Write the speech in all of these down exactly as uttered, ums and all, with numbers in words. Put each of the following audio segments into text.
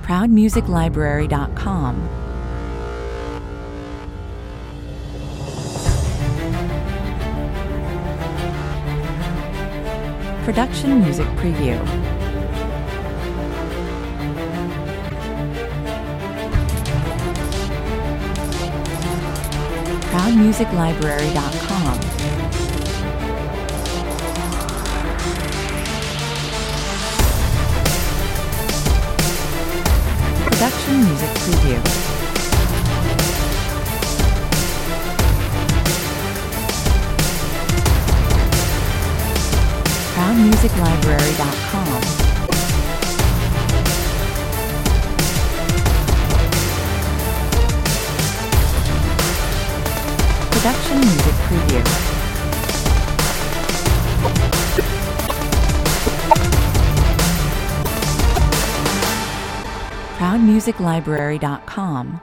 proud music library dot com. Production Music Preview. proud music library dot com. Production Music Preview. proud music library dot com. Production Music Preview. proud music library dot com.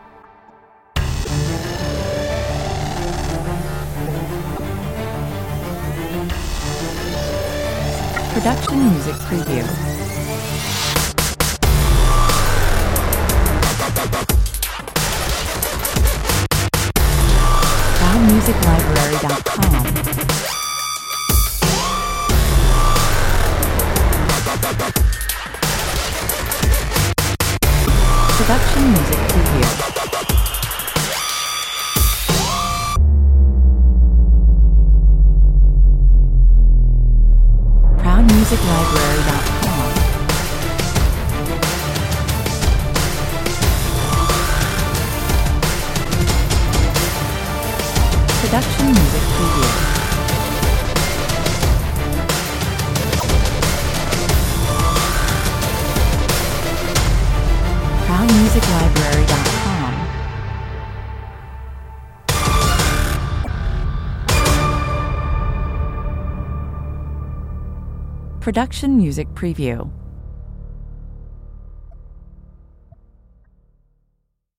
Production Music Preview. proud music library dot com. Production Music Preview. proud music library dot com. Production Music Preview. proud music library dot com. Production Music Preview.